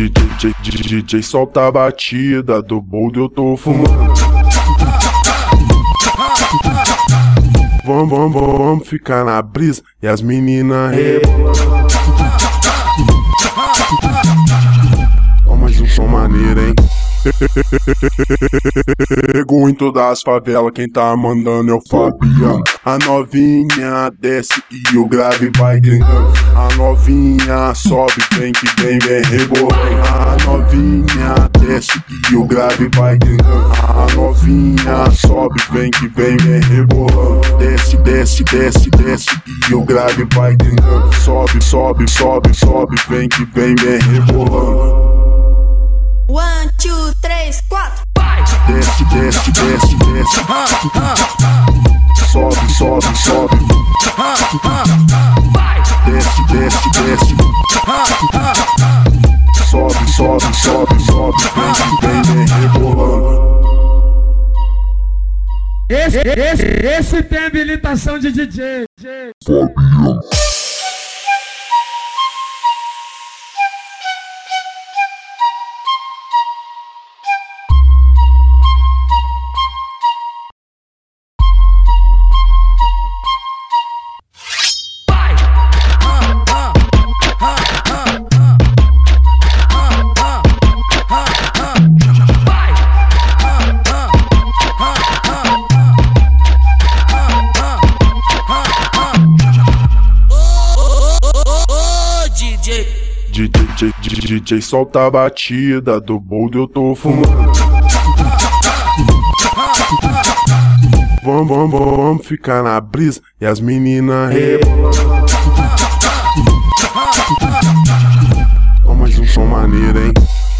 DJ solta a batida, do boldo eu tô fumando. Vamos ficar na brisa e as meninas rebolando. Ó, mais um som maneiro, hein? Pegou em todas as favelas, quem tá mandando é o Fabiano. A novinha desce e o grave vai gritando. A novinha sobe, vem que vem rebolando. A novinha desce e o grave vai gritando. A novinha sobe, vem que vem rebolando. Desce e o grave vai gritando. Sobe, vem que vem rebolando. 1, 2, 3, 4. Desce. Sobe. Desce. Sobe. Vem rebolando. Esse tem habilitação de DJ. Fabiano. DJ solta a batida, do boldo eu tô fumando. Vamos ficar na brisa e as meninas rebolando. Ó, mais um som maneiro, hein?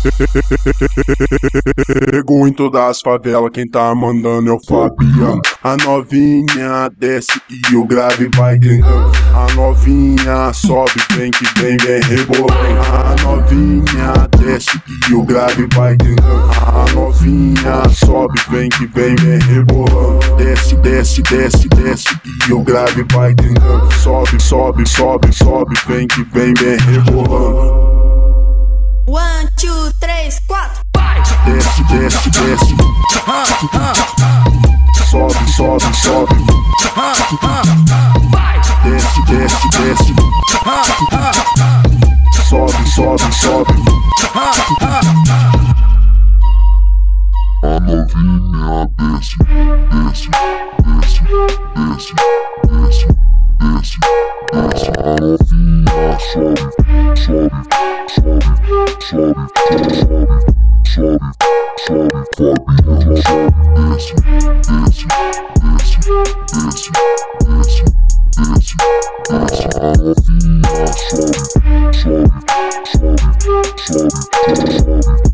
Pegou em todas as favelas, quem tá mandando é o Fabiano. A novinha desce e o grave vai gritando. A novinha sobe, vem que vem rebolando. A novinha desce e o grave vai gritando. A novinha sobe, vem que vem rebolando. Desce e o grave vai gritando. Sobe, vem que vem rebolando. 1, 2, 3, 4. Desce. Sobe. Desce. Sobe. A novinha desce. A novinha sobe. Fabiano sobe, desce. A novinha sobe.